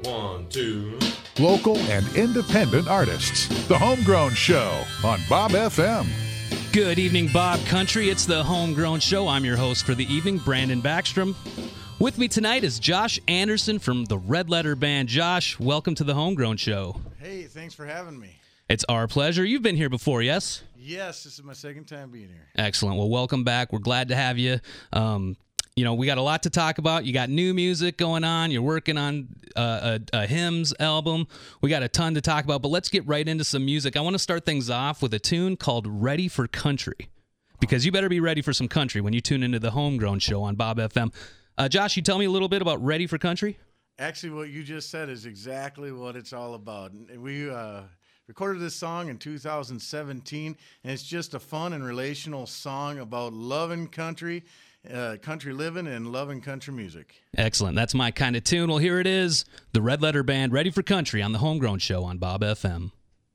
1, 2. Local and independent artists. The Homegrown Show on Bob FM. Good evening, Bob Country. It's the Homegrown Show. I'm your host for the evening, Brandon Backstrom. With me tonight is Josh Anderson from the Red Letter Band. Josh, welcome to the Homegrown Show. Hey, thanks for having me. It's our pleasure. You've been here before, yes? Yes, this is my second time being here. Excellent. Well, welcome back. We're glad to have you. We got a lot to talk about. You got new music going on. You're working on a hymns album. We got a ton to talk about, but let's get right into some music. I want to start things off with a tune called Ready for Country, because you better be ready for some country when you tune into the Homegrown Show on Bob FM. Josh, you tell me a little bit about Ready for Country? Actually, what you just said is exactly what it's all about. We recorded this song in 2017, and it's just a fun and relational song about loving country, country living, and loving country music. Excellent. That's my kind of tune. Well, here it is, the Red Letter Band, Ready for Country on the Homegrown Show on Bob FM.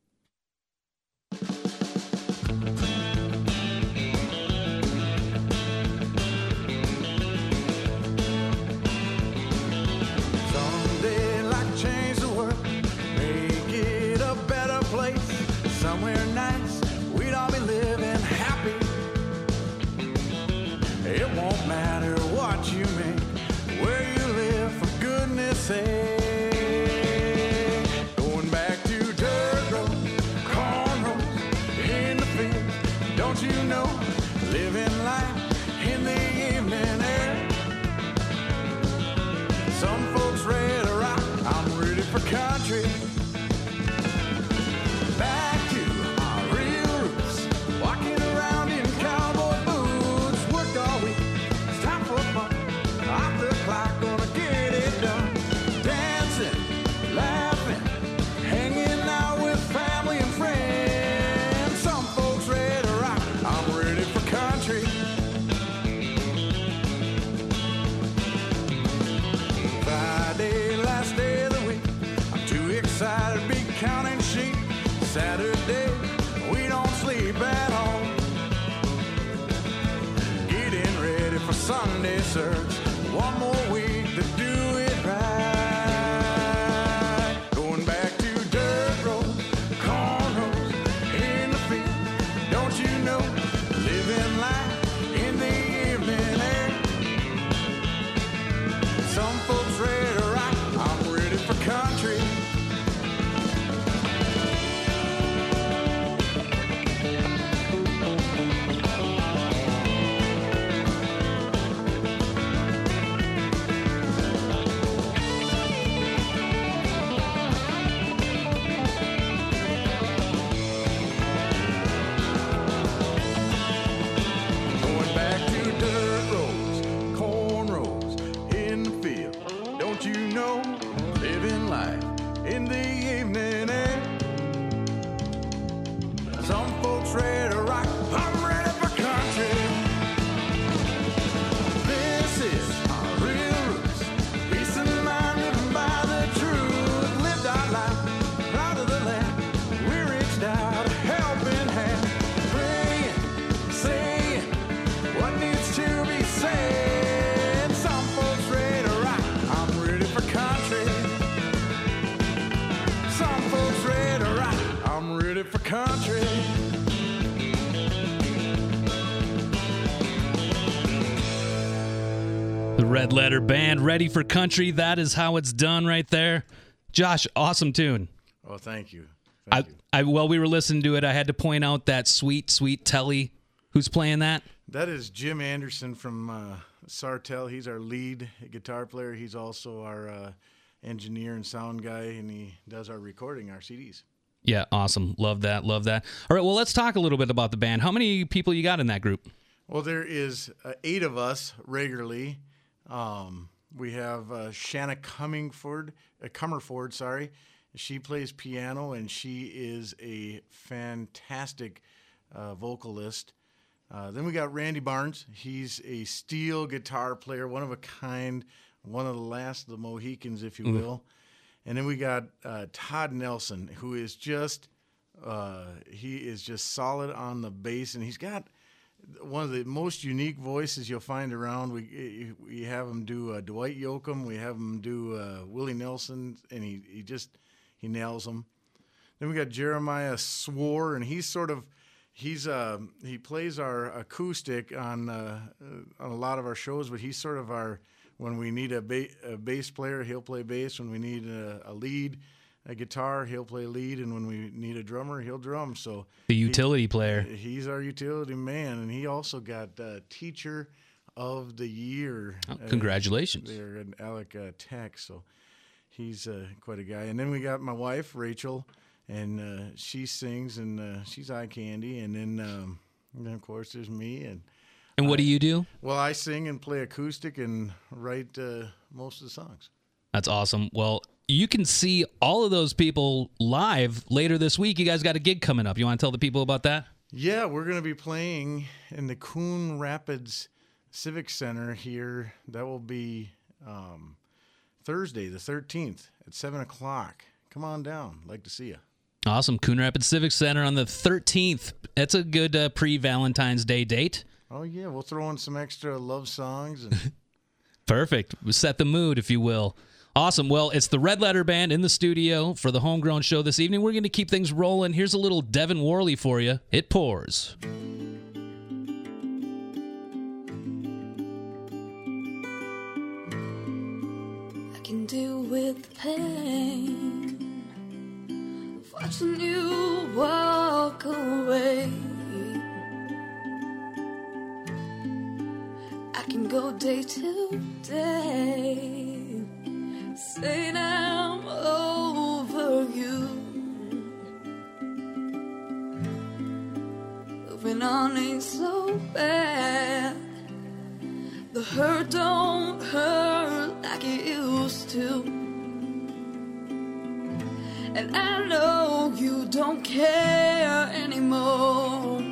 Going back to dirt road, cornrows in the field. Don't you know, living life in the evening air. Some folks ready to rock, I'm ready for country. Back to our real roots, walking around in cowboy boots. Worked all week, it's time for fun. Off the clock, gonna get it done. Laughing, hanging out with family and friends. Some folks ready to rock, I'm ready for country. Friday, last day of the week, I'm too excited to be counting sheep. Saturday, we don't sleep at home. Getting ready for Sunday service. One more week to do it right. For country. The Red Letter Band, Ready for Country. That is how it's done right there. Josh, awesome tune. Oh, thank you. While we were listening to it, I had to point out that sweet, sweet Telly. Who's playing that? That is Jim Anderson from Sartell. He's our lead guitar player. He's also our engineer and sound guy, and he does our recording, our CDs. Yeah, awesome. Love that. Love that. All right, well, let's talk a little bit about the band. How many people you got in that group? Well, there is 8 of us regularly. We have Shanna Comerford. She plays piano, and she is a fantastic vocalist. Then we got Randy Barnes. He's a steel guitar player, one of a kind, one of the last of the Mohicans, if you will. And then we got Todd Nelson, who is just he is just solid on the bass, and he's got one of the most unique voices you'll find around. We have him do Dwight Yoakam. We have him do Willie Nelson, and he nails them. Then we got Jeremiah Swore, and he plays our acoustic on a lot of our shows, but he's sort of when we need a bass player, he'll play bass. When we need a lead, a guitar, he'll play lead, and when we need a drummer, he'll drum. So the utility player. He's our utility man, and he also got Teacher of the Year. Oh, congratulations! There at Alec Tech, so he's quite a guy. And then we got my wife Rachel, and she sings, and she's eye candy. And then of course there's me, and what do you do? Well, I sing and play acoustic and write most of the songs. That's awesome. Well, you can see all of those people live later this week. You guys got a gig coming up. You want to tell the people about that? Yeah, we're going to be playing in the Coon Rapids Civic Center here. That will be Thursday, the 13th at 7 o'clock. Come on down. I'd like to see you. Awesome. Coon Rapids Civic Center on the 13th. That's a good pre-Valentine's Day date. Oh, yeah. We'll throw in some extra love songs. And Perfect. We'll set the mood, if you will. Awesome. Well, it's the Red Letter Band in the studio for the Homegrown Show this evening. We're going to keep things rolling. Here's a little Devin Worley for you. It Pours. I can deal with the pain of watching you walk away. I can go day to day, saying I'm over you. Moving on ain't so bad. The hurt don't hurt like it used to. And I know you don't care anymore.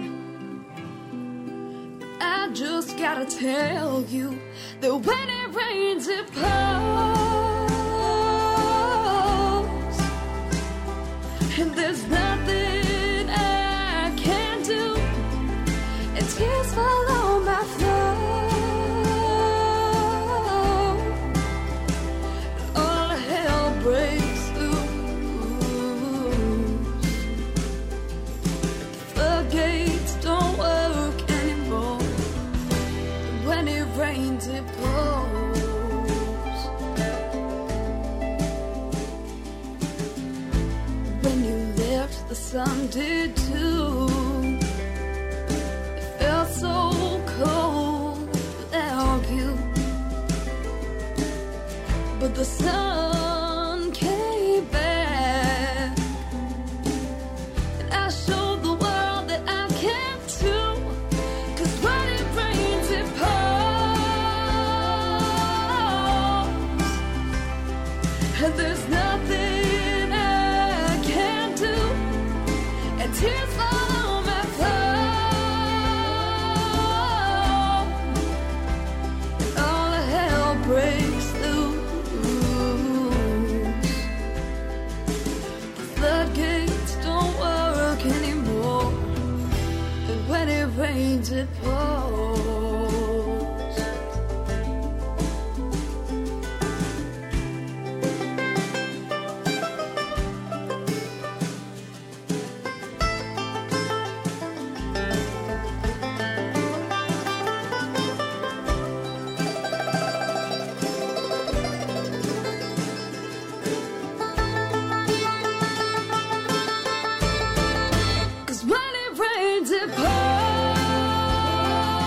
I just gotta tell you that when it rains, it pours. And there's nothing I can do. And tears fall on my floor. And all hell breaks loose. The floodgates don't work anymore. When it rains, it pours. When you left, the sun did too. It felt so cold without you. But the sun came back, and I showed the world that I can too. 'Cause when it rains, it pours. And there's nothing I can do. And tears fall on my floor. And all hell breaks loose. The floodgates don't work anymore. And when it rains, it pours. Cause when it rains, it pours.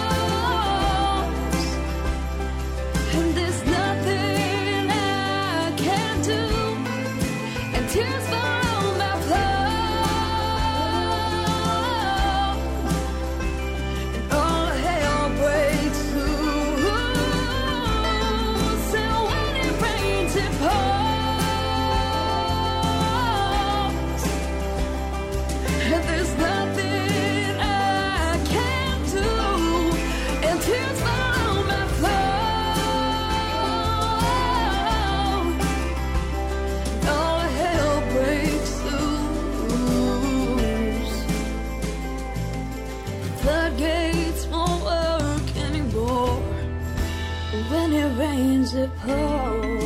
as it pours.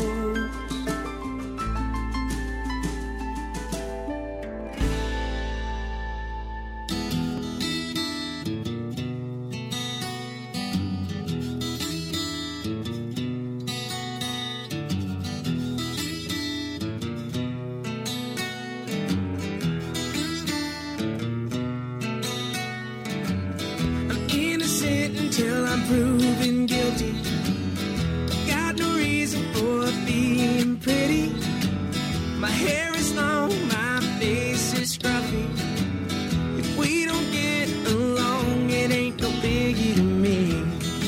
Until I'm proven guilty. Got no reason for being pretty. My hair is long, my face is scruffy. If we don't get along, it ain't no biggie to me.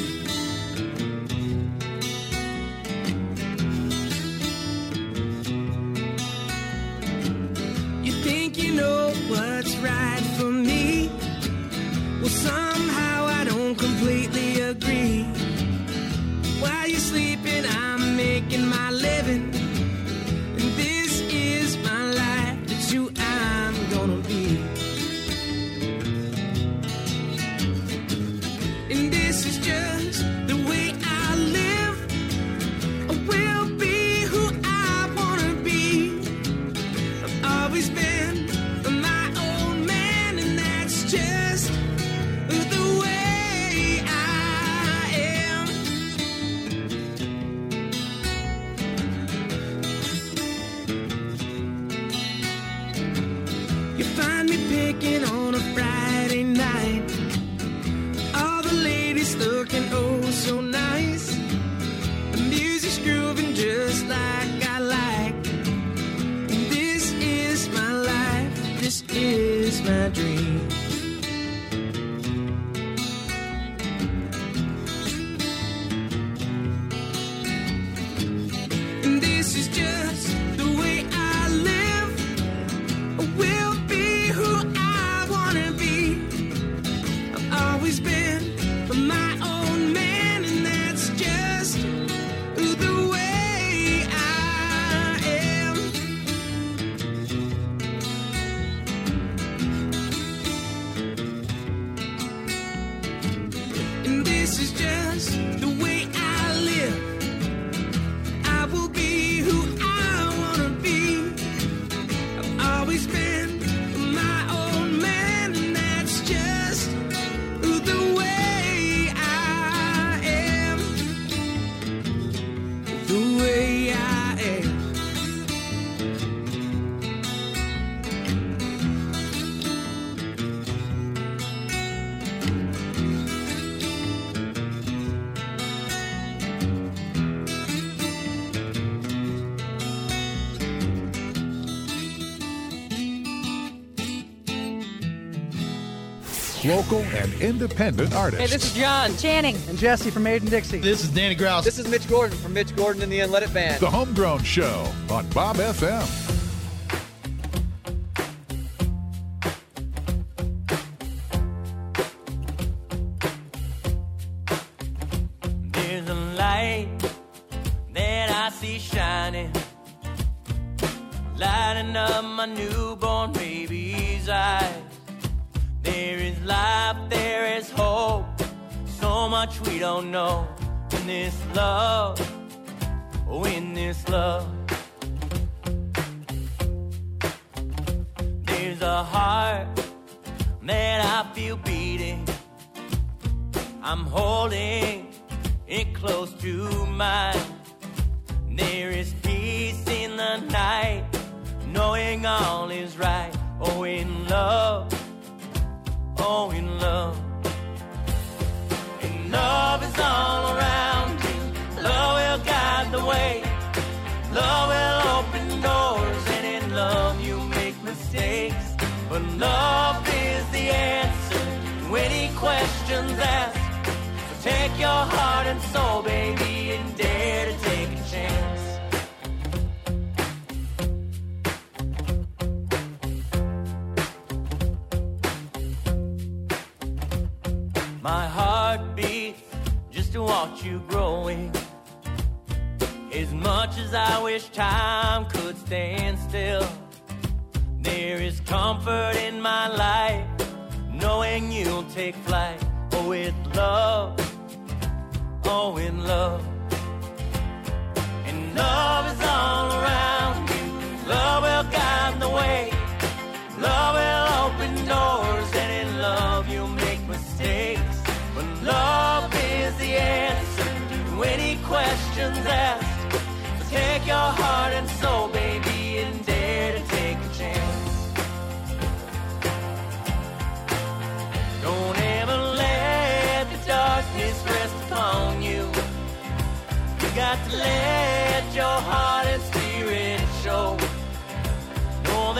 You think you know what's right for me? Well, somehow I don't completely agree. While you're sleeping, I'm making my living. And this is my life, it's who I'm gonna be. And this is just the way I live. I will be who I wanna be. I've always been my own man, and that's just the way I am. You find me picking on a Friday night. All the ladies looking oh so nice. The music's grooving just like I like. And this is my life, this is my dream. And this is just the way I live. I will be who I wanna be. I've always been my own man, and that's just the way I am. And this is just the way I live. I will be who I wanna be. I've always been my own man, and that's just the way I am. The way I am. Local and independent artists. Hey, this is John Channing. and Jesse from Made in Dixie. This is Danny Grouse. This is Mitch Gordon from Mitch Gordon and the Unlet It Band. The Homegrown Show on Bob FM. There's a light that I see shining, lighting up my newborn baby's eyes. There is life, there is hope, so much we don't know in this love, oh in this love. There's a heart that I feel beating, I'm holding it close to mine. There is peace in the night, knowing all is right, oh in love. Oh, in love. And love is all around you. Love will guide the way. Love will open doors. And in love you make mistakes. But love is the answer to any questions asked. So take your heart and soul, baby, and dare to take a chance. My heart beats just to watch you growing. As much as I wish time could stand still, there is comfort in my life, knowing you'll take flight. Oh, with love, oh, in love.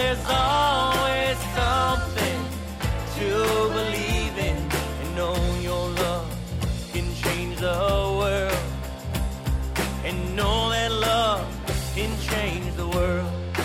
there's always something to believe in, and know your love can change the world, and know that love can change the world.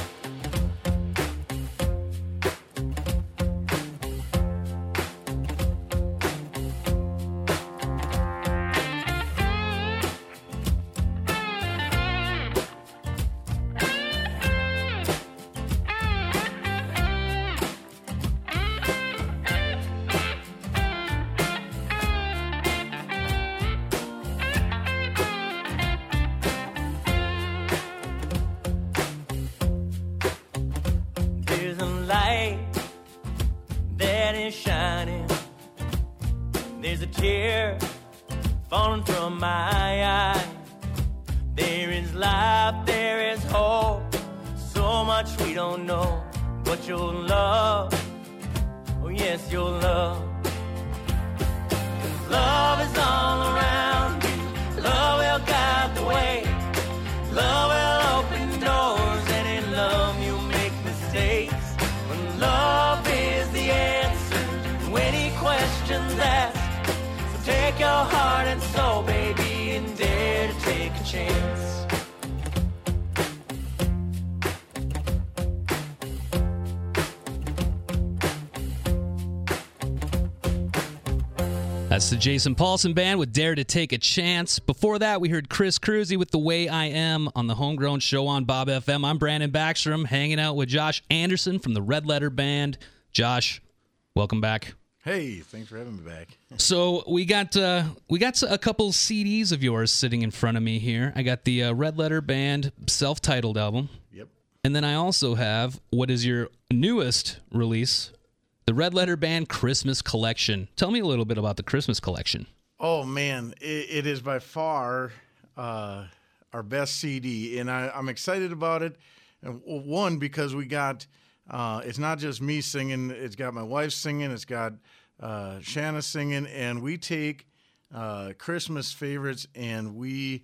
There's a light that is shining. There's a tear falling from my eye. There is life, there is hope. So much we don't know. But your love, oh yes, your love. 'Cause love is all around you. Love will guide the way. Love will open doors, and in love you make mistakes. But love is the answer to any questions asked. So take your heart and soul, baby, and dare to take a chance. That's the Jason Paulson Band with Dare to Take a Chance. Before that, we heard Chris Cruzy with The Way I Am on the Homegrown Show on Bob FM. I'm Brandon Backstrom, hanging out with Josh Anderson from the Red Letter Band. Josh, welcome back. Hey, thanks for having me back. So we got a couple CDs of yours sitting in front of me here. I got the Red Letter Band self-titled album. Yep. And then I also have what is your newest release, the Red Letter Band Christmas Collection. Tell me a little bit about the Christmas Collection. Oh, man, it is by far our best CD, and I'm excited about it. One, because we got, it's not just me singing, it's got my wife singing, it's got Shanna singing, and we take Christmas favorites, and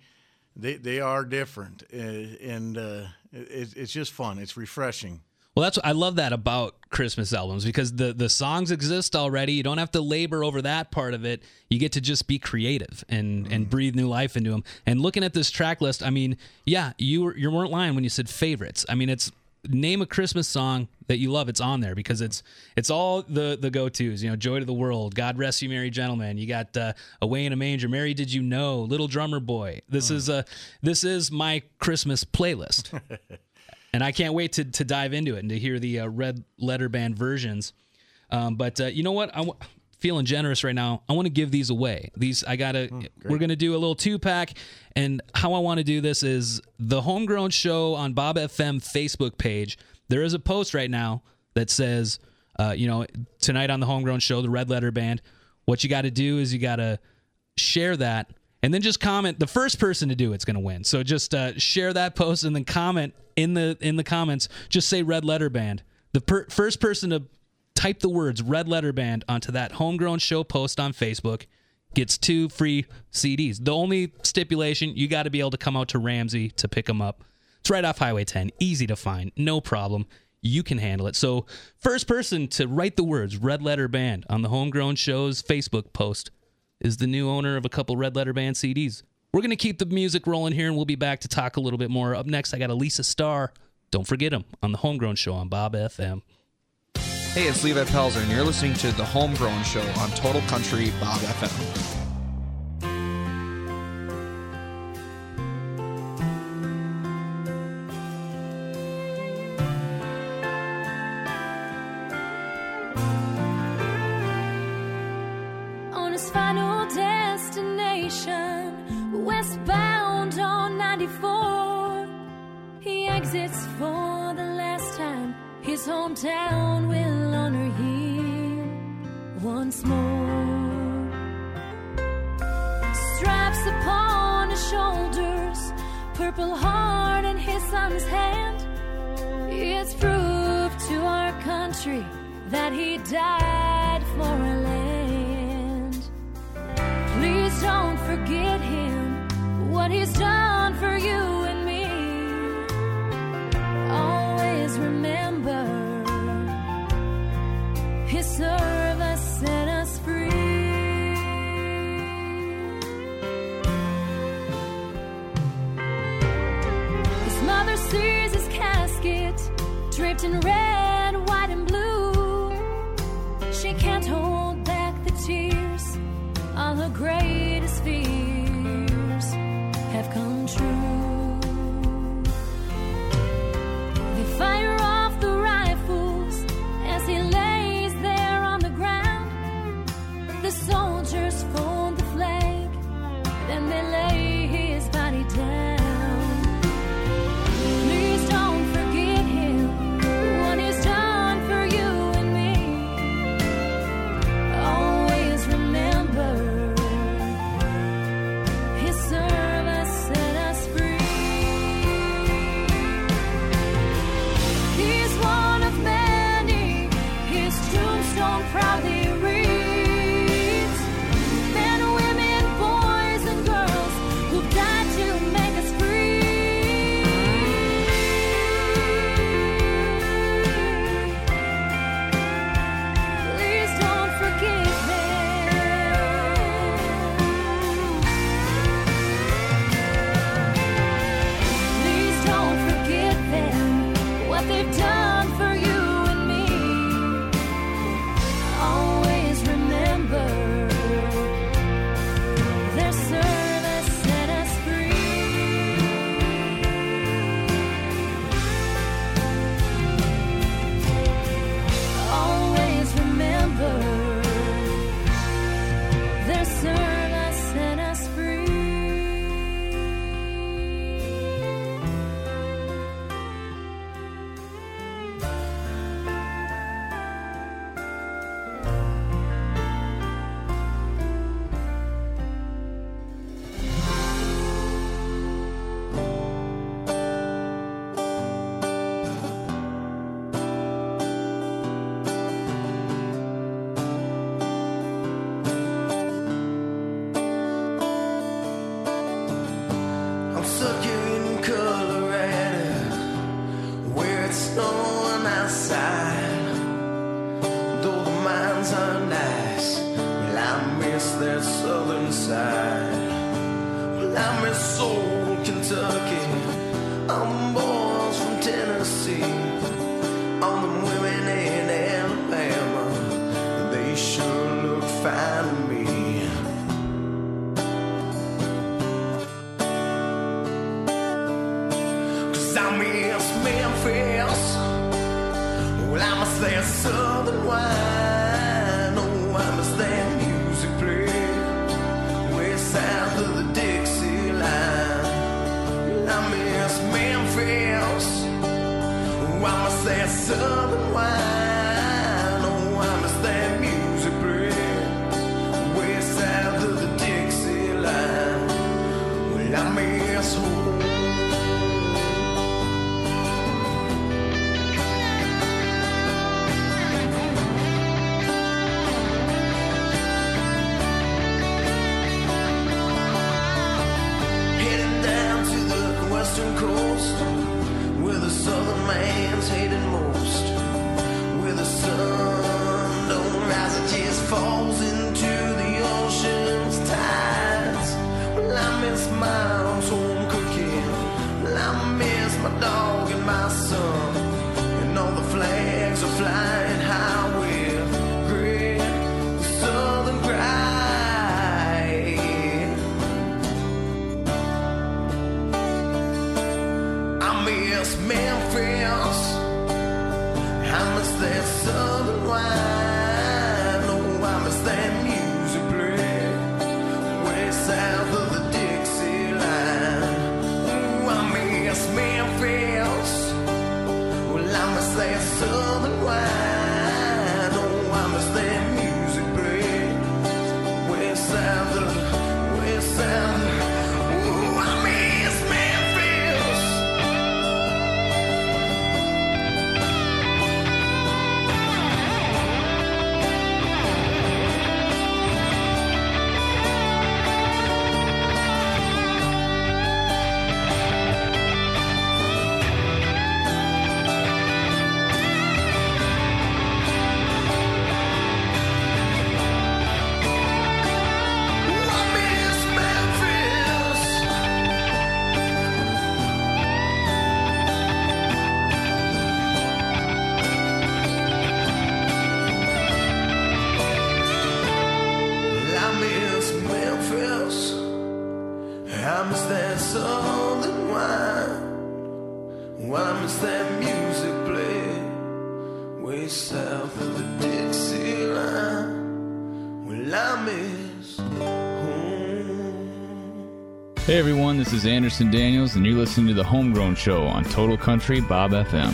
they are different, and it's just fun. It's refreshing. Well, I love that about Christmas albums, because the songs exist already. You don't have to labor over that part of it. You get to just be creative and breathe new life into them. And looking at this track list, I mean, yeah, you weren't lying when you said favorites. I mean, it's name a Christmas song that you love. It's on there because it's all the go-tos. You know, Joy to the World, God Rest You Merry Gentlemen. You got Away in a Manger, Mary Did You Know, Little Drummer Boy. This is my Christmas playlist. And I can't wait to dive into it and to hear the Red Letter Band versions. But you know what? I'm feeling generous right now. I want to give these away. We're going to do a little 2-pack. And how I want to do this is the Homegrown Show on Bob FM Facebook page. There is a post right now that says, tonight on the Homegrown Show, the Red Letter Band. What you got to do is you got to share that. And then just comment. The first person to do it's going to win. So just share that post and then comment in the comments. Just say Red Letter Band. The first person to type the words Red Letter Band onto that Homegrown Show post on Facebook gets 2 free CDs. The only stipulation, you got to be able to come out to Ramsey to pick them up. It's right off Highway 10. Easy to find. No problem. You can handle it. So first person to write the words Red Letter Band on the Homegrown Show's Facebook post is the new owner of a couple Red Letter Band CDs. We're going to keep the music rolling here, and we'll be back to talk a little bit more. Up next, I got Elisa Starr. Don't forget him on the Homegrown Show on Bob FM. Hey, it's Levi Pelzer, and you're listening to the Homegrown Show on Total Country Bob FM. Final destination, westbound on 94. He exits for the last time. His hometown will honor him once more. Stripes upon his shoulders, Purple Heart in his son's hand. It's proof to our country that he died for our land. Please don't forget him, what he's done for you and me. Always remember draped in red, white, and blue. She can't hold back the tears. All her greatest fears have come true. They fire off the rifles as he lays there on the ground. The soldiers fold the flag, then they lay his body down. Please don't forget him, what he's done for you and me. Always remember, his service set us free. He's one of many, his tombstone proudly reads. Men, women, boys, and girls who died to make us free. Please don't forget them. Please don't forget them, what they've done for you and me. Always remember, their service set us free. Always remember, their service set us free. I'm stuck in Colorado, where it's snowing outside. Though the mines are nice, well, I miss that southern side. Well, I miss old Kentucky, I'm boys from Tennessee. On the women in Alabama, they sure look fine to me. Cause I miss Memphis. Well, I miss that southern wine. Oh, I miss that music played way south of the Dixie line. Well, I miss Memphis. Oh, I miss that southern wine. Oh, I miss that music played way south of the Dixie line. Well, I miss home. Heading down to the western coast, where the southern man's hated most, where the sun don't rise, it just falls into the ocean's tides. Well, I miss my mom's home cooking. Well, I miss my dog and my son, and all the flags are flying high with great southern pride. I miss Memphis. I miss that southern wine. Oh, I miss that music played way south of the Dixie line. Oh, I miss Memphis. Well, I miss that southern wine. Oh, I miss that music played way south of, way south. Oh, I miss Memphis. I miss Memphis. promise that music play way south of the Dixie line. Well, I miss home. Hey everyone, this is Anderson Daniels, and you're listening to The Homegrown Show on Total Country Bob FM.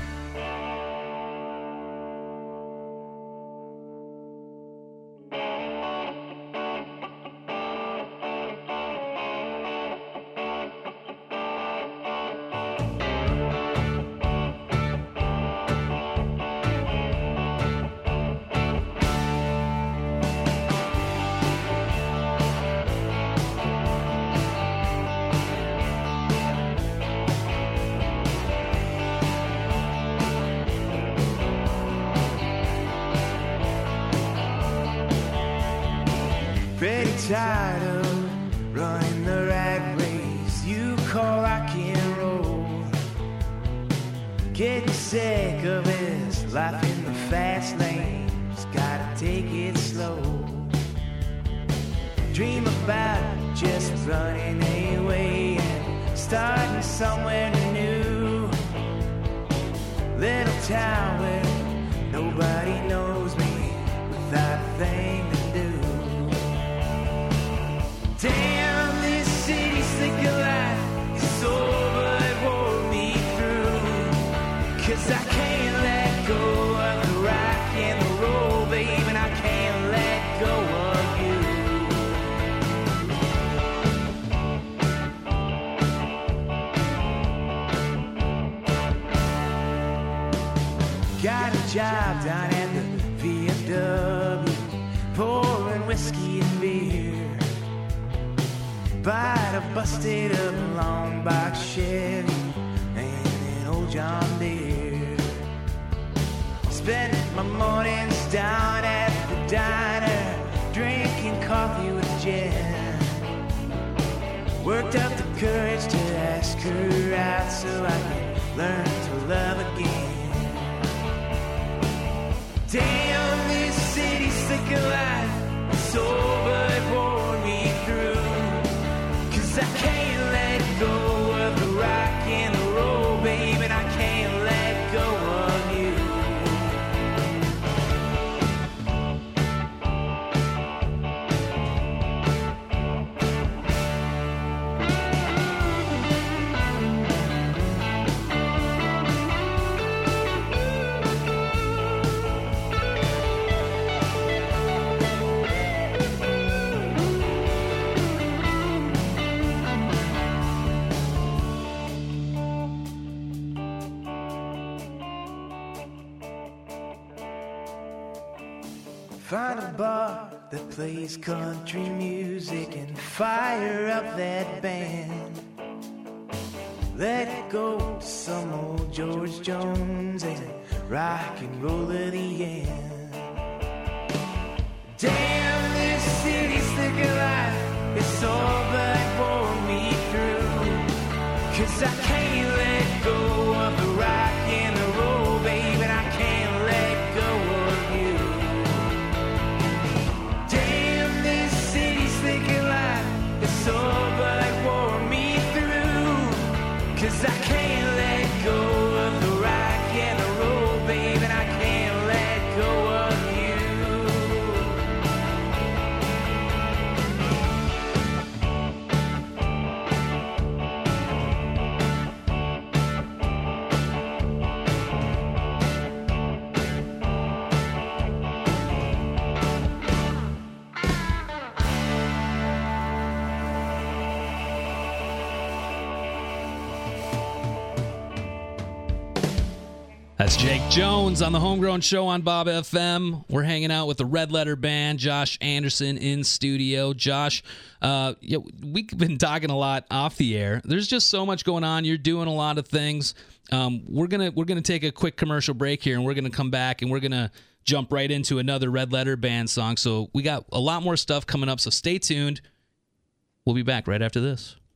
Pretty tired of running the rat race you call rock and roll. Getting sick of this life in the fast lane. Just gotta take it slow. Dream about just running away and starting somewhere new. Little town where nobody knows me without a thing to do. Damn, this city's sick of life. It's over, it wore me through. 'Cause I can't let go of the rock and the roll, babe, and I can't let go of you. Got a job down at the VFW, pouring whiskey and beer. Bought a busted up long box Chevy and an old John Deere. Spent my mornings down at the diner, drinking coffee with Jen. Worked up the courage to ask her out so I could learn to love again. Damn, this city's sick of life. It's over, it wore me through. 'Cause I can't let go of the rock and the roll, babe, and I can't let go of you. Find a bar that plays country music and fire up that band. Let it go to some old George Jones and rock and roll to the end. Damn, this city's sick of life. It's all but wore me through. 'Cause I can't let go of the rock and the roll, babe, and I can't let go of you. It's all but wore me through. 'Cause I can't let go of the rock and the roll, babe, and I can't let go of you. That's Jake Jones on the Homegrown Show on Bob FM. We're hanging out with the Red Letter Band, Josh Anderson in studio. Josh, we've been talking a lot off the air. There's just so much going on. You're doing a lot of things. We're gonna take a quick commercial break here, and we're gonna come back and we're gonna jump right into another Red Letter Band song. So we got a lot more stuff coming up. So stay tuned. We'll be back right after this.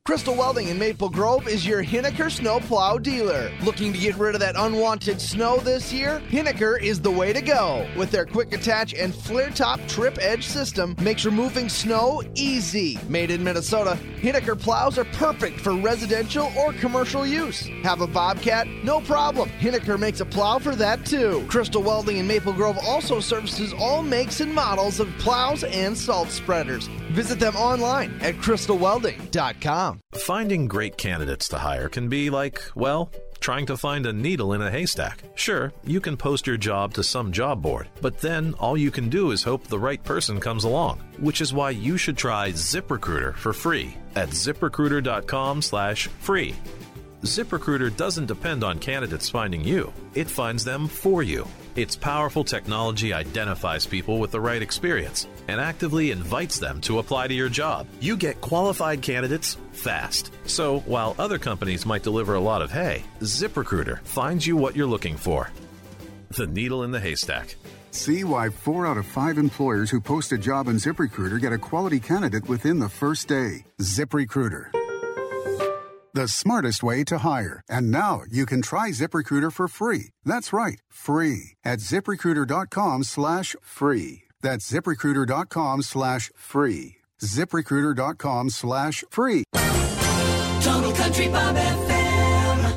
Crystal Welding in Maple Grove is your Hinneker snow plow dealer. Looking to get rid of that unwanted snow this year? Hinneker is the way to go. With their quick attach and flare top trip edge system, makes removing snow easy. Made in Minnesota, Hinneker plows are perfect for residential or commercial use. Have a Bobcat? No problem. Hinneker makes a plow for that too. Crystal Welding in Maple Grove also services all makes and models of plows and salt spreaders. Visit them online at crystalwelding.com. Finding great candidates to hire can be like, well, trying to find a needle in a haystack. Sure, you can post your job to some job board, but then all you can do is hope the right person comes along, which is why you should try ZipRecruiter for free at ZipRecruiter.com/free. ZipRecruiter doesn't depend on candidates finding you. It finds them for you. Its powerful technology identifies people with the right experience and actively invites them to apply to your job. You get qualified candidates fast. So while other companies might deliver a lot of hay, ZipRecruiter finds you what you're looking for. The needle in the haystack. See why 4 out of 5 employers who post a job in ZipRecruiter get a quality candidate within the first day. ZipRecruiter, the smartest way to hire. And now you can try ZipRecruiter for free. That's right, free at ZipRecruiter.com/free. That's ZipRecruiter.com/free. ZipRecruiter.com/free. Total Country Bob FM.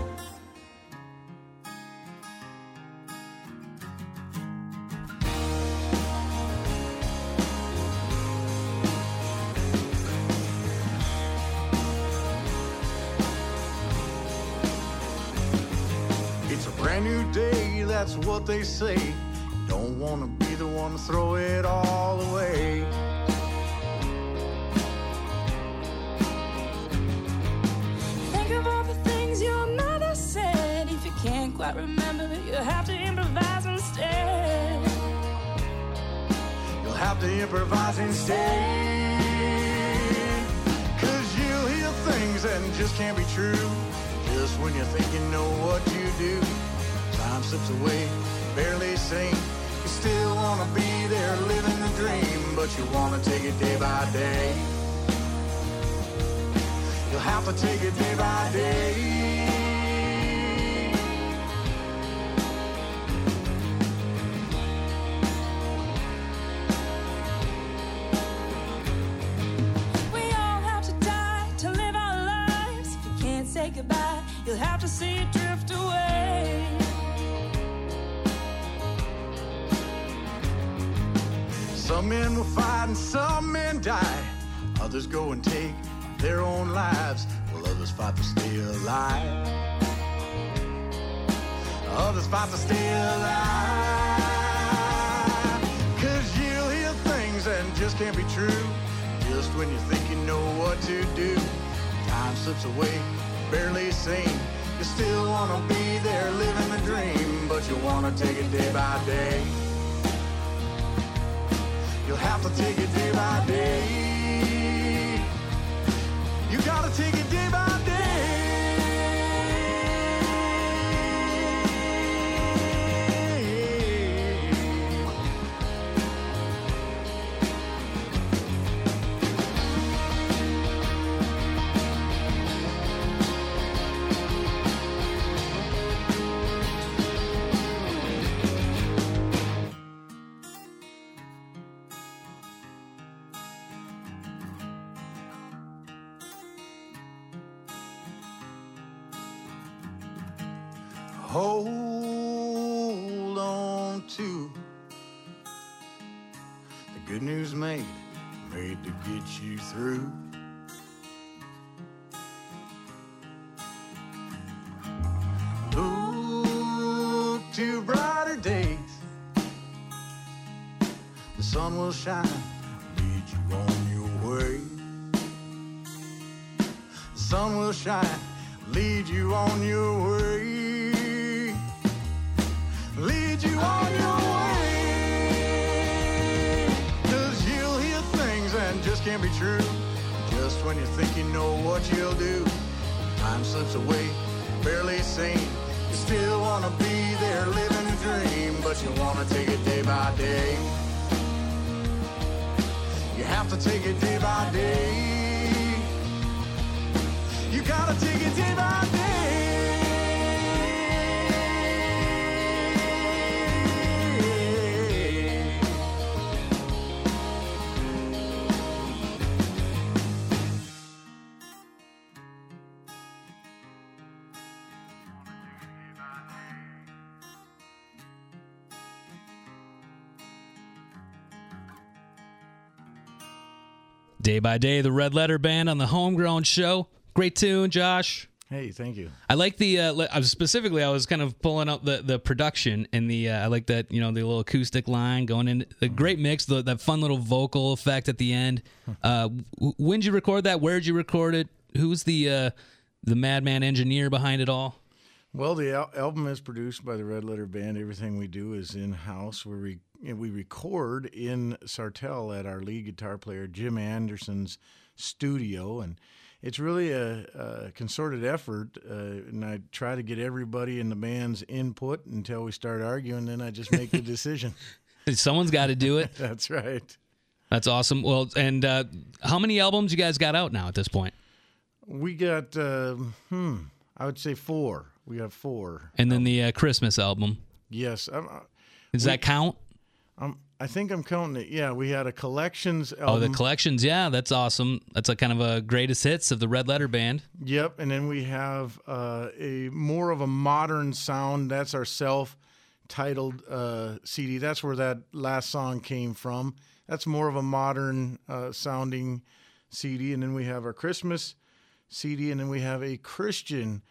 It's a brand new day, that's what they say. Don't want to be the one to throw it all away. Think of all the things your mother said. If you can't quite remember, you have to improvise instead. You'll have to improvise instead. 'Cause you'll hear things that just can't be true. Just when you think you know what you do, time slips away, barely sane. You still want to be there living the dream, but you want to take it day by day. You'll have to take it day by day. We all have to die to live our lives. If you can't say goodbye, you'll have to see it drift away. Some men will fight and some men die. Others go and take their own lives, while others fight to stay alive. Others fight to stay alive. 'Cause you'll hear things that just can't be true. Just when you think you know what to do, time slips away, barely sane. You still want to be there living the dream, but you want to take it day by day. You'll have to take it day by day. You gotta take it day by day. Hold on to the good news made to get you through. Look to brighter days. The sun will shine, lead you on your way. The sun will shine, lead you on your way. Lead you on your way. 'Cause you'll hear things that just can't be true. Just when you think you know what you'll do, time slips away, barely sane. You still want to be there living a dream, but you want to take it day by day. You have to take it day by day. gotta take it day by day. Day by Day, the Red Letter Band on the Homegrown Show. Great tune, Josh. Hey, thank you. I like the I was kind of pulling up the production and the I like that, the little acoustic line going in, the great mix, that fun little vocal effect at the end. When did you record that? Where did you record it? Who's the madman engineer behind it all? Well, the album is produced by the Red Letter Band. Everything we do is in-house. We record in Sartell at our lead guitar player Jim Anderson's studio, and it's really a concerted effort, and I try to get everybody in the band's input until we start arguing, then I just make the decision. Someone's got to do it. That's right. That's awesome. Well, and how many albums you guys got out now at this point? We got, I would say 4. We have 4. And then the Christmas album. Yes. Does that count? I think I'm counting it. Yeah, we had a collections album. Oh, the collections. Yeah, that's awesome. That's a kind of a greatest hits of the Red Letter Band. Yep, and then we have a more of a modern sound. That's our self-titled CD. That's where that last song came from. That's more of a modern sounding CD. And then we have our Christmas CD, and then we have a Christian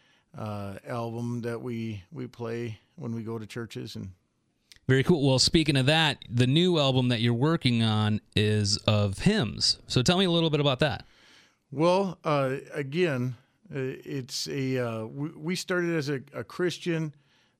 album that we play when we go to churches. And very cool. Well, speaking of that, the new album that you're working on is of hymns. So tell me a little bit about that. Well, again, it's we started as a Christian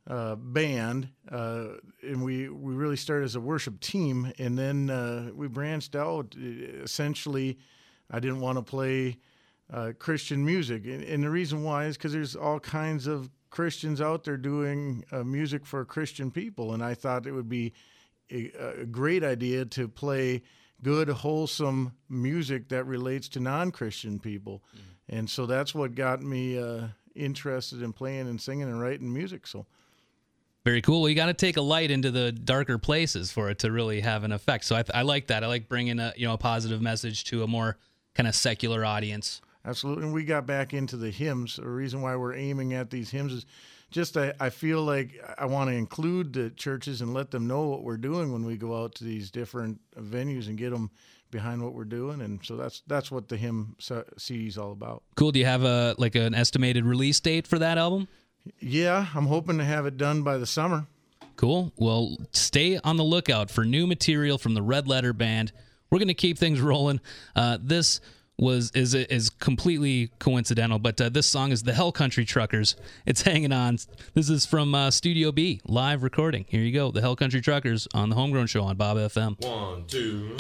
band, and we really started as a worship team, and then we branched out. Essentially, I didn't want to play Christian music, and the reason why is because there's all kinds of Christians out there doing music for Christian people, and I thought it would be a great idea to play good, wholesome music that relates to non-Christian people. And so that's what got me interested in playing and singing and writing music. So very cool. Well, you got to take a light into the darker places for it to really have an effect. So I like that. I like bringing a positive message to a more kind of secular audience. Absolutely. And we got back into the hymns. The reason why we're aiming at these hymns is just I feel like I want to include the churches and let them know what we're doing when we go out to these different venues and get them behind what we're doing. And so that's what the hymn CD is all about. Cool. Do you have an estimated release date for that album? Yeah, I'm hoping to have it done by the summer. Cool. Well, stay on the lookout for new material from the Red Letter Band. We're going to keep things rolling. This is completely coincidental, but this song is the Hell Country Truckers. It's Hanging On. This is from Studio B, live recording. Here you go, the Hell Country Truckers on the Homegrown Show on Bob FM. 1, 2.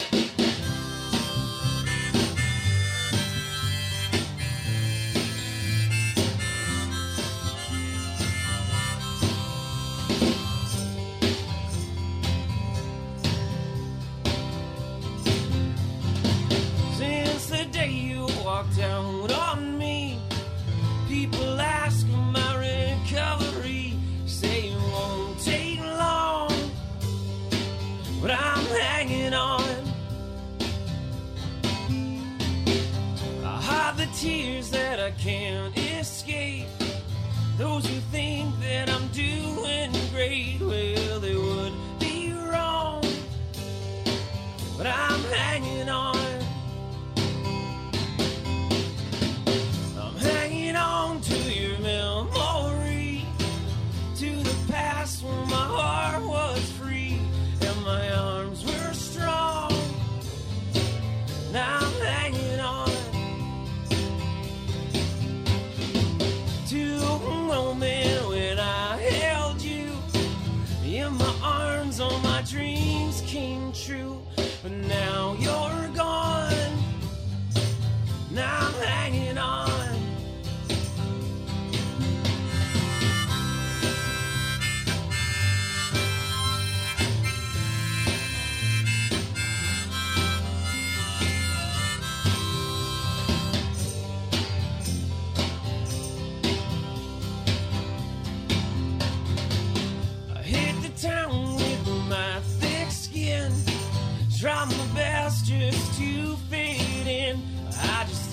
Down on me, people ask my recovery, say it won't take long, but I'm hanging on. I hide the tears that I can't escape. Those who think that I'm doing great, well, they would be wrong, but I'm hanging on. To your memory, to the past when my heart was free and my arms were strong. Now I'm hanging on to a moment when I held you in my arms. All my dreams came true, but now you're gone. Now I'm hanging on.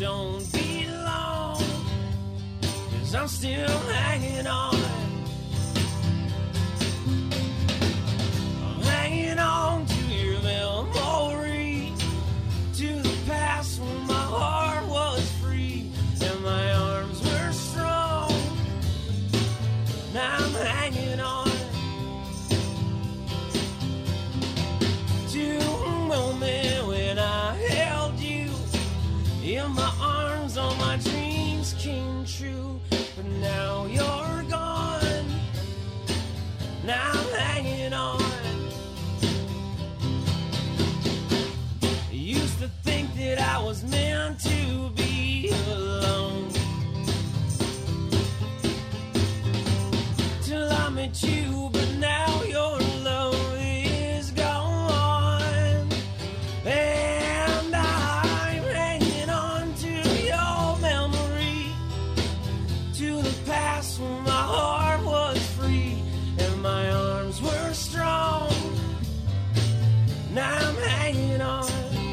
don't be long, 'cause I'm still hanging on. I'm hanging on to your memory, to the past when my heart was free and my arms were strong. Now I'm hanging on to a moment when I held you in my arms, all my dreams came true. But now you're gone, now I'm hanging on. I used to think that I was meant to be alone, till I met you, but now your love is gone. And I'm hanging on to your memory, to the past when my heart was free and my arms were strong. Now I'm hanging on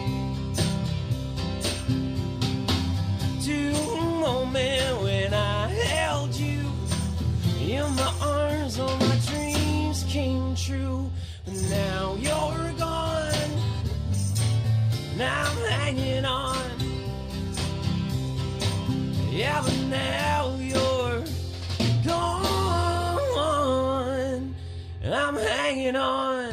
to a moment when I held you in my arms, all my dreams came true. And now you're gone, now I'm hanging on. Yeah, but now you're gone, and I'm hanging on.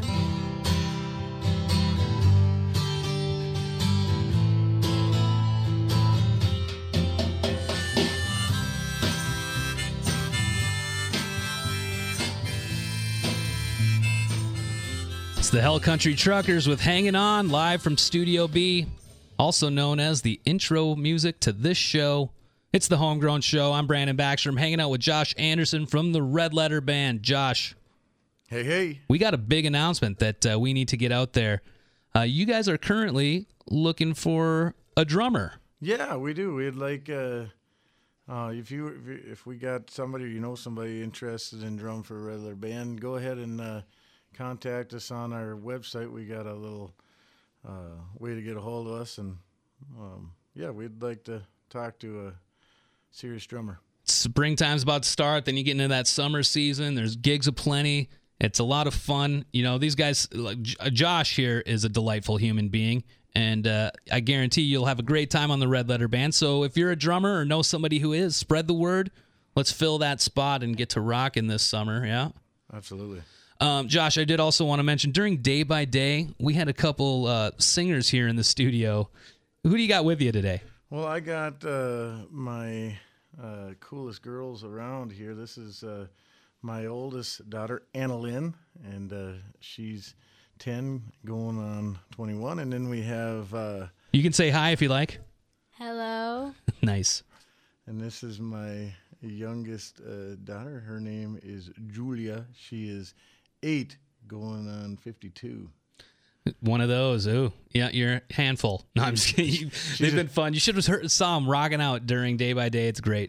It's the Hell Country Truckers with Hanging On, live from Studio B, also known as the intro music to this show. It's the Homegrown Show. I'm Brandon Baxter. I'm hanging out with Josh Anderson from the Red Letter Band. Josh. Hey, hey. We got a big announcement that we need to get out there. You guys are currently looking for a drummer. Yeah, we do. We'd like, if we got somebody, or you know somebody interested in drum for a Red Letter Band, go ahead and contact us on our website. We got a little way to get a hold of us, and we'd like to talk to a serious drummer. Springtime's about to start, then you get into that summer season. There's gigs aplenty. It's a lot of fun. You know, these guys, like Josh here, is a delightful human being, and I guarantee you'll have a great time on the Red Letter Band. So if you're a drummer or know somebody who is, spread the word. Let's fill that spot and get to rocking this summer. Yeah, absolutely. Josh, I did also want to mention, during Day by Day, we had a couple singers here in the studio. Who do you got with you today? Well, I got my coolest girls around here. This is my oldest daughter, Anna Lynn, and she's 10, going on 21. And then we have... you can say hi if you like. Hello. Nice. And this is my youngest daughter. Her name is Julia. She is 8, going on 52. One of those. Ooh, yeah, you're a handful. No, I'm just kidding. They've been fun. You should have saw them rocking out during Day by Day. It's great.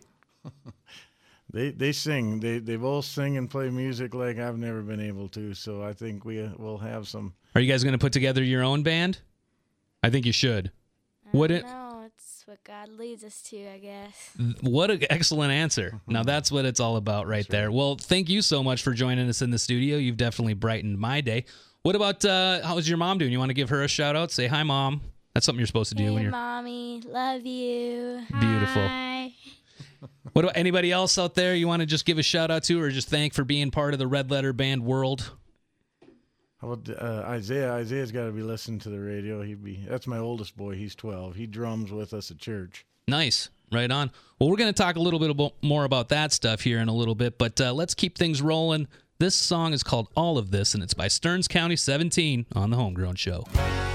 They sing. They both sing and play music like I've never been able to. So I think we'll have some. Are you guys going to put together your own band? I think you should. No, it's what God leads us to, I guess. What an excellent answer. Now that's what it's all about right there. Well, thank you so much for joining us in the studio. You've definitely brightened my day. What about, how's your mom doing? You want to give her a shout out? Say, hi, Mom. That's something you're supposed to do when you're... Mommy, love you. Beautiful. Hi. What about anybody else out there you want to just give a shout out to or just thank for being part of the Red Letter Band world? How about Isaiah? Isaiah's got to be listening to the radio. That's my oldest boy. He's 12. He drums with us at church. Nice. Right on. Well, we're going to talk a little bit more about that stuff here in a little bit, but let's keep things rolling. This song is called All of This, and it's by Stearns County 17 on The Homegrown Show.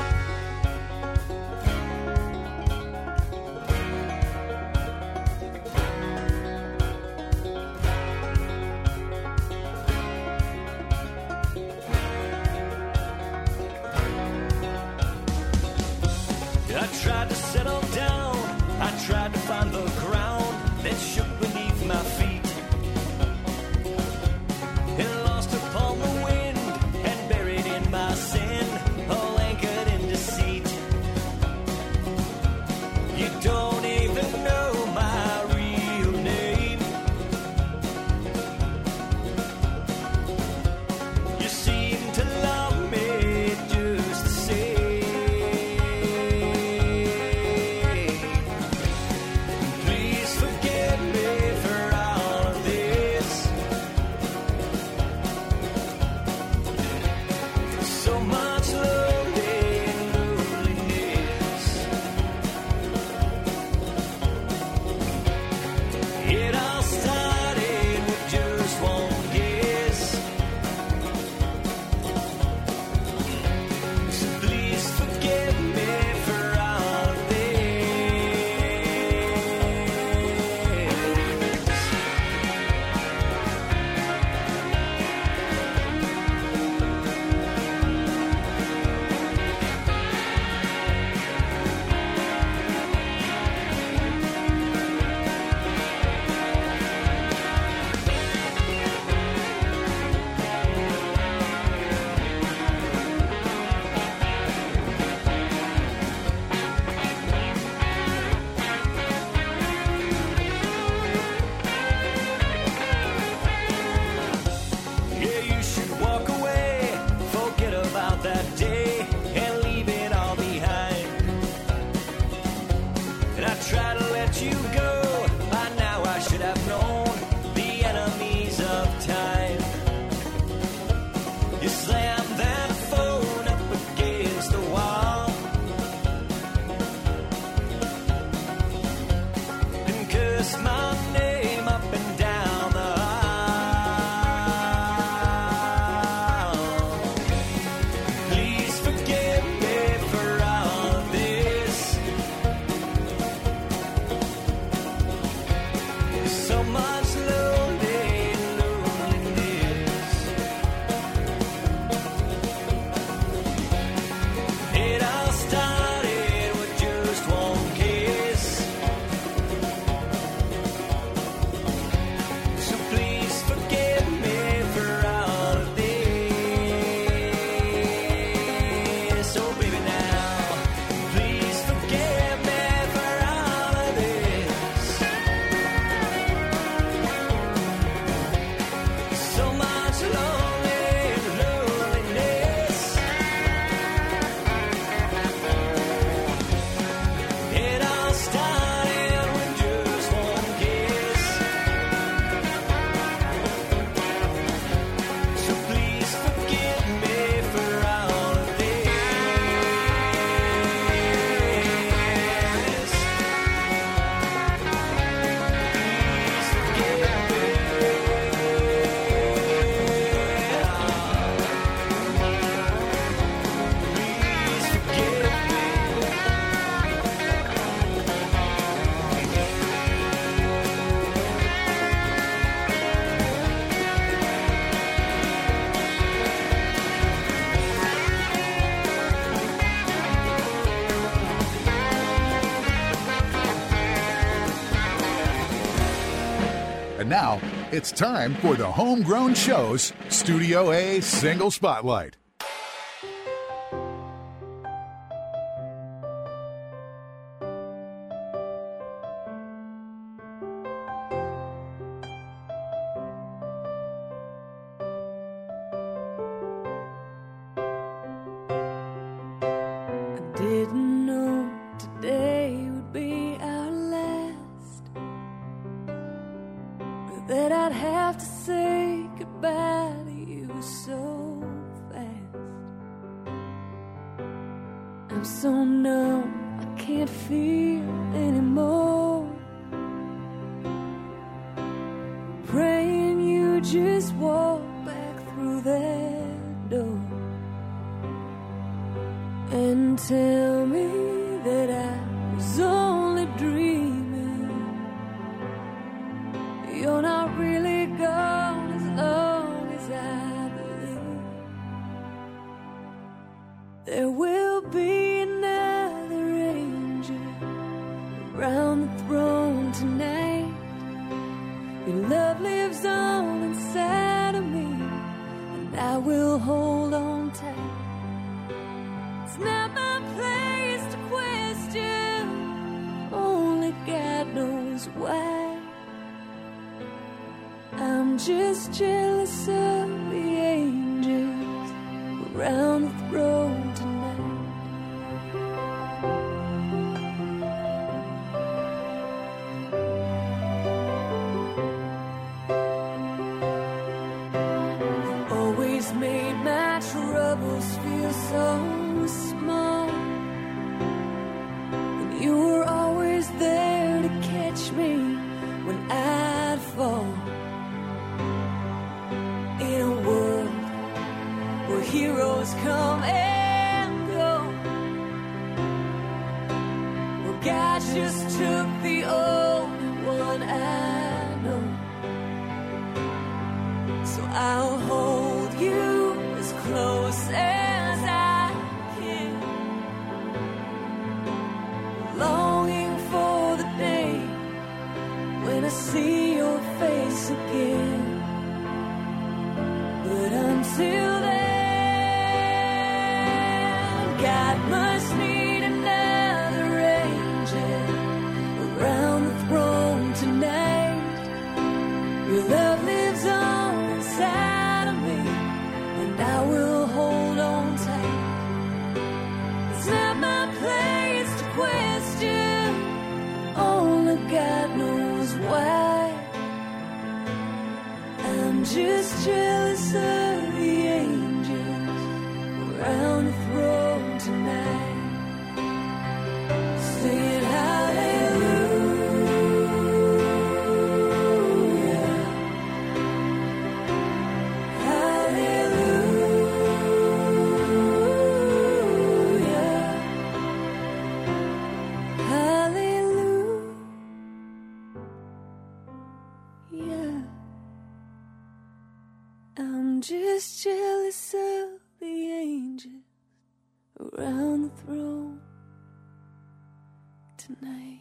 I tried to settle down, I tried to find the ground that shook beneath my feet. And lost upon the wind and buried in my sin, all anchored in You slam that phone up against the wall and curse my name up and down the aisle. Please forgive me for all of this. So much lonely loneliness. It all started with just one kiss. So please forgive me for all of this. Oh baby now, please forgive me for all of this. So much loneliness. It all started with just one kiss. So please forgive me for all of this. Please forgive me. Please forgive me. And now it's time for the Homegrown Show's Studio A Single Spotlight. Didn't know today would be our last, or that I'd have to say goodbye to you so fast. I'm so numb, I can't feel anymore. Praying you just walk back through that door and tell me that I was only dreaming. You're not really gone as long as I believe. There will be another angel around the throne tonight. Your love lives on inside of me, and I will hold on tight. It's not my place to question, only God knows why. I'm just jealous of the angels around the throne tonight. You've always made my troubles feel so small, and you were always there to catch me when I'd fall. In a world where heroes come and go, well, God just took the only one I know. So I'll hold you as close as I can, longing for the day when I see your face again. But until then, God must need another angel around the throne tonight. Your love lives on inside of me, and I will hold on tight. It's not my place to question, only God knows why. I'm just jealous of the angels just jealous of the angels around the throne tonight.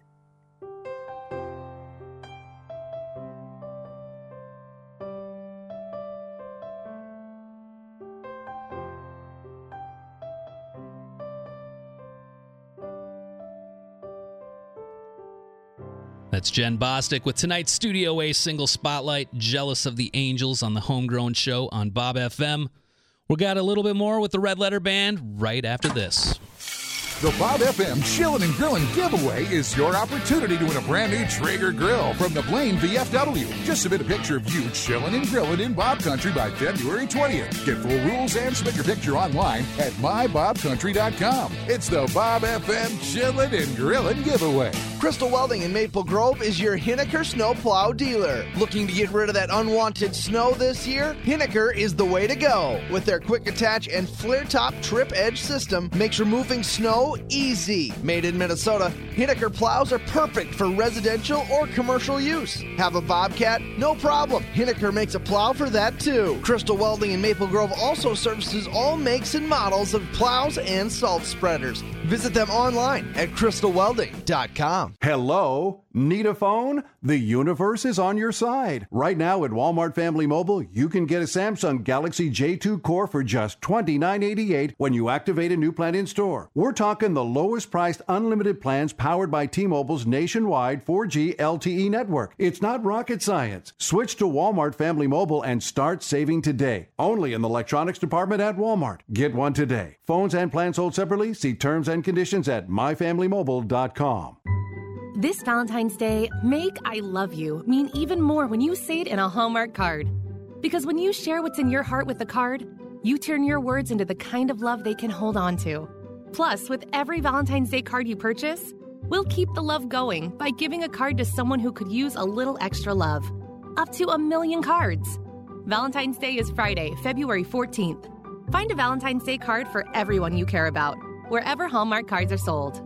That's Jen Bostic with tonight's Studio A single spotlight, Jealous of the Angels, on the Homegrown Show on Bob FM. We got a little bit more with the Red Letter Band right after this. The Bob FM Chillin' and Grillin' giveaway is your opportunity to win a brand new Traeger grill from the Blaine VFW. Just submit a picture of you chillin' and grillin' in Bob Country by February 20th. Get full rules and submit your picture online at mybobcountry.com. It's the Bob FM Chillin' and Grillin' giveaway. Crystal Welding in Maple Grove is your Hinneker snowplow dealer. Looking to get rid of that unwanted snow this year? Hinneker is the way to go. With their quick attach and flare top trip edge system, makes removing snow easy. Made in Minnesota, Hinneker plows are perfect for residential or commercial use. Have a Bobcat? No problem. Hinneker makes a plow for that too. Crystal Welding in Maple Grove also services all makes and models of plows and salt spreaders. Visit them online at crystalwelding.com. Hello? Need a phone? The universe is on your side. Right now at Walmart Family Mobile, you can get a Samsung Galaxy J2 Core for just $29.88 when you activate a new plan in store. We're talking the lowest priced unlimited plans powered by T-Mobile's nationwide 4G LTE network. It's not rocket science. Switch to Walmart Family Mobile and start saving today. Only in the electronics department at Walmart. Get one today. Phones and plans sold separately. See terms and conditions at myfamilymobile.com. This Valentine's Day, make I love you mean even more when you say it in a Hallmark card. Because when you share what's in your heart with the card, you turn your words into the kind of love they can hold on to. Plus, with every Valentine's Day card you purchase, we'll keep the love going by giving a card to someone who could use a little extra love. Up to 1 million cards. Valentine's Day is Friday, February 14th. Find a Valentine's Day card for everyone you care about, wherever Hallmark cards are sold.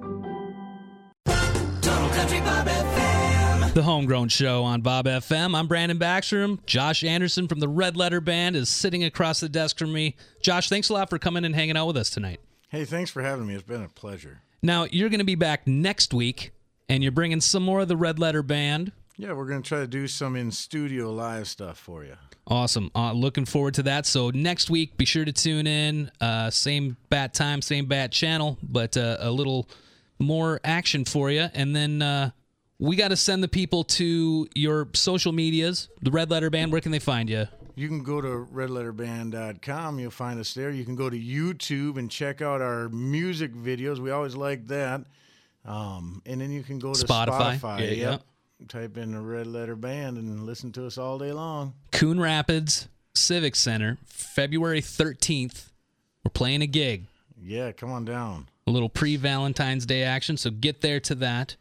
Total Country Bob FM. The Homegrown Show on Bob FM. I'm Brandon Backstrom. Josh Anderson from the Red Letter Band is sitting across the desk from me. Josh, thanks a lot for coming and hanging out with us tonight. Hey, thanks for having me. It's been a pleasure. Now, you're going to be back next week, and you're bringing some more of the Red Letter Band. Yeah, we're going to try to do some in-studio live stuff for you. Awesome. Looking forward to that. So next week, be sure to tune in. Same bat time, same bat channel, but a little more action for you. And then we got to send the people to your social medias, the Red Letter Band. Where can they find you? You can go to redletterband.com. You'll find us there. You can go to YouTube and check out our music videos. We always like that. And then you can go to Spotify. Yeah. Type in the Red Letter Band and listen to us all day long. Coon Rapids Civic Center, February 13th. We're playing a gig. Yeah, come on down. A little pre-Valentine's Day action, so get there to that.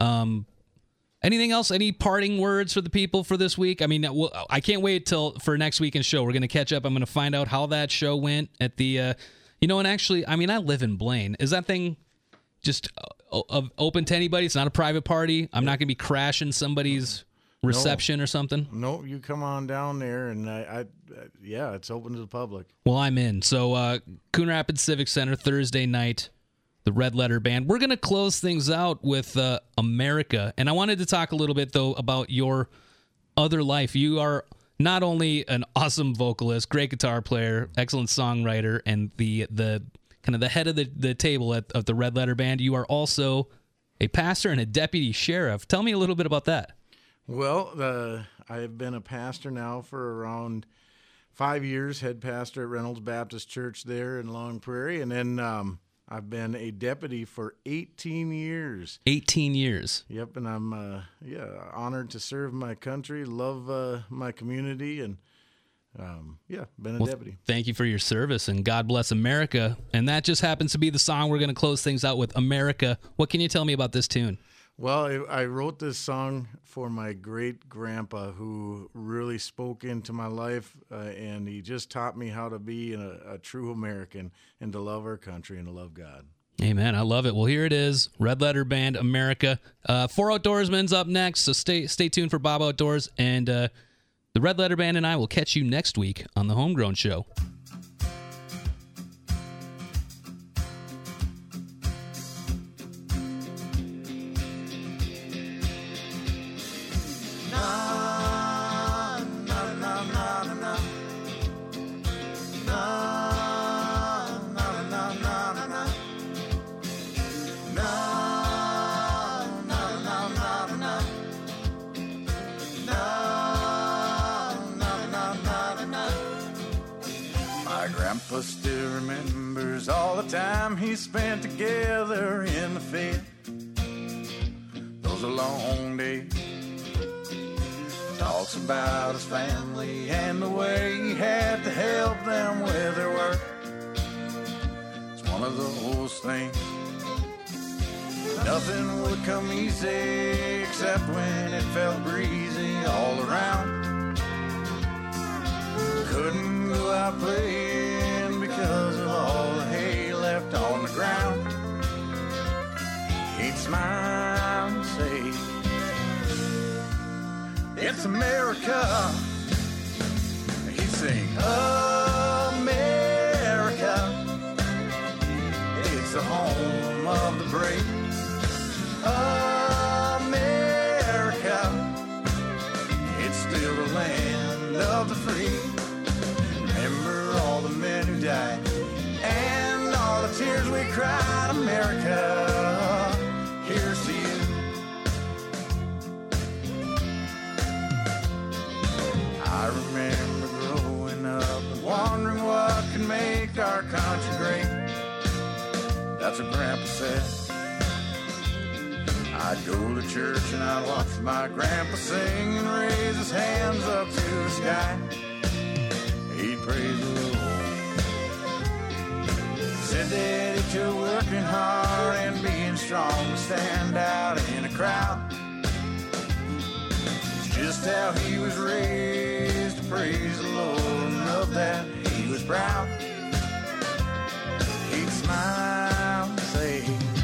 Anything else? Any parting words for the people for this week? I mean, I can't wait for next weekend's show. We're going to catch up. I'm going to find out how that show went at the, and actually, I mean, I live in Blaine. Is that thing just open to anybody? It's not a private party. I'm not going to be crashing somebody's reception or something. No, you come on down there, and it's open to the public. Well, I'm in. So Coon Rapids Civic Center, Thursday night, the Red Letter Band. We're going to close things out with America, and I wanted to talk a little bit, though, about your other life. You are not only an awesome vocalist, great guitar player, excellent songwriter, and the kind of the head of the table of the Red Letter Band, you are also a pastor and a deputy sheriff. Tell me a little bit about that. Well, I have been a pastor now for around 5 years, head pastor at Reynolds Baptist Church there in Long Prairie, and then I've been a deputy for 18 years. 18 years. Yep, and I'm honored to serve my country, love my community, and been a deputy. Thank you for your service, and God bless America. And that just happens to be the song we're going to close things out with, America. What can you tell me about this tune? Well, I wrote this song for my great-grandpa who really spoke into my life, and he just taught me how to be a true American and to love our country and to love God. Amen. I love it. Well, here it is, Red Letter Band, America. 4 Outdoorsmen's up next, so stay tuned for Bob Outdoors, and The Red Letter Band and I will catch you next week on The Homegrown Show. Grandpa still remembers all the time he spent together in the field. Those are long days. Talks about his family and the way he had to help them with their work. It's one of those things. Nothing would come easy except when it felt breezy all around. Couldn't go out playing because of all the hay left on the ground. He'd smile and say, "It's America." He'd sing, "America, it's the home of the brave. America, it's still the land of the free." Remember all the men who died and all the tears we cried. America, here's to you. I remember growing up and wondering what could make our country great. That's what Grandpa said. I'd go to church and I'd watch my grandpa sing and raise his hands up to the sky. He'd praise the Lord. Said that he took working hard and being strong to stand out in a crowd. It's just how he was raised to praise the Lord, and of that he was proud. He'd smile and say,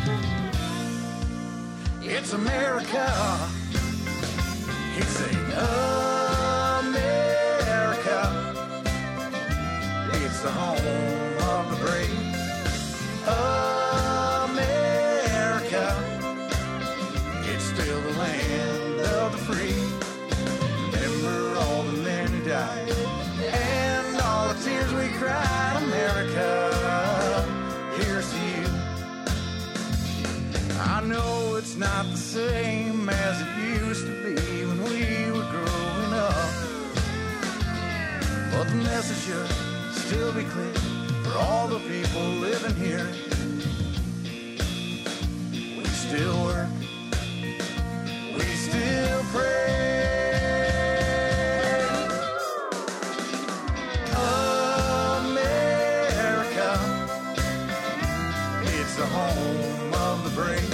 "It's America." He'd sing, "America, it's the home of the brave. America, it's still the land of the free." Remember all the men who died and all the tears we cried. America, here's to you. I know it's not the same as it used to be when we were growing up, but the message should still be clear for all the people living here. We still work, we still pray. America, it's the home of the brave.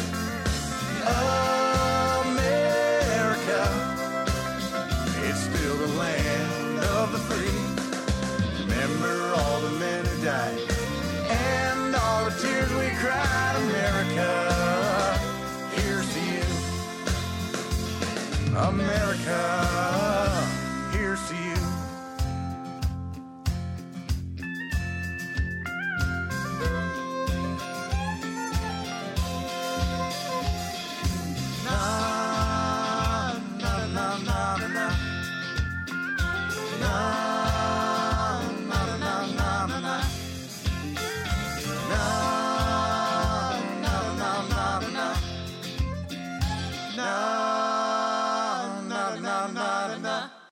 America, it's still the land of the free. Remember all the men who died and all the tears we cried. America, here's to you. America.